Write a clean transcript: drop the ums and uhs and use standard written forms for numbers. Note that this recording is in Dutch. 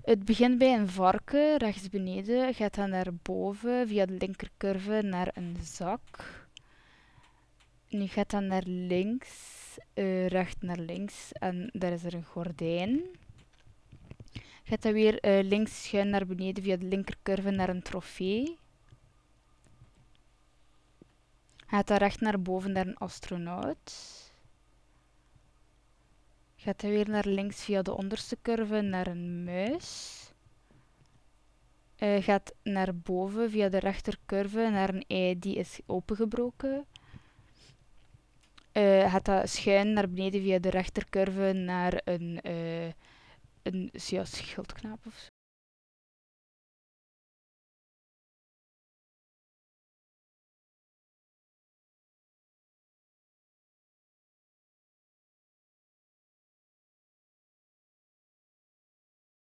Het begint bij een varken, rechts beneden, gaat dan naar boven via de linkercurve naar een zak. Nu gaat dan naar links, recht naar links en daar is er een gordijn. Gaat dan weer links schuin naar beneden via de linkercurve naar een trofee. Gaat dan recht naar boven naar een astronaut. Gaat dan weer naar links via de onderste curve naar een muis. Gaat naar boven via de rechtercurve naar een ei die is opengebroken. Gaat dat schuin naar beneden via de rechtercurve naar een schildknaap of